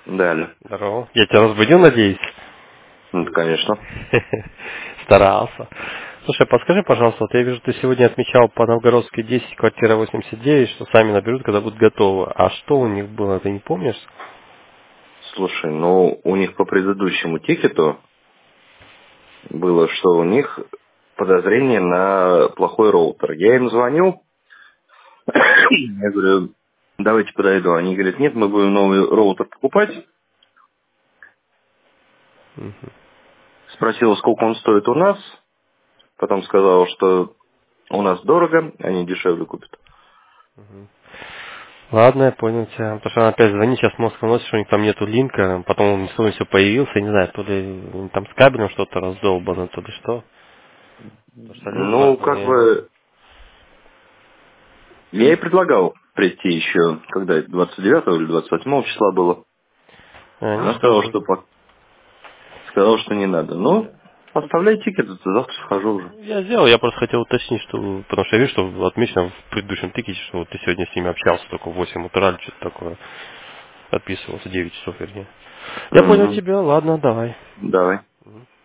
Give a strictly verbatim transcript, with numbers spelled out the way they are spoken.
Да, Аля. Здорово. Я тебя разбудил, надеюсь? Ну, конечно. Старался. Слушай, подскажи, пожалуйста, вот я вижу, ты сегодня отмечал по Новгородской десять, квартира восемьдесят девять, что сами наберут, когда будут готовы. А что у них было, ты не помнишь? Слушай, ну, у них по предыдущему тикету было, что у них подозрение на плохой роутер. Я им звонил, я говорю, давайте подойду. Они говорят, нет, мы будем новый роутер покупать. Мгм. Спросила, сколько он стоит у нас. Потом сказала, что у нас дорого, они дешевле купят. Ладно, я понял тебя. Потому что она опять звонит, сейчас мозг выносит, что у них там нету линка, потом он снова все появился, я не знаю, то ли там с кабелем что-то раздолбано, то ли что. Потому что линк Ну, как звонили. бы, я ей предлагал прийти еще, когда это, двадцать девятого или двадцать восьмого числа было. А они Она что сказала, же? что по- сказала, что не надо. Ну, оставляй тикет, завтра схожу уже. Я сделал, я просто хотел уточнить, что, потому что я вижу, что отмечено в предыдущем тикете, что вот ты сегодня с ними общался только в восемь утра или что-то такое. Отписывался, девять часов вернее. Я понял Угу. тебя, ладно, давай. Давай.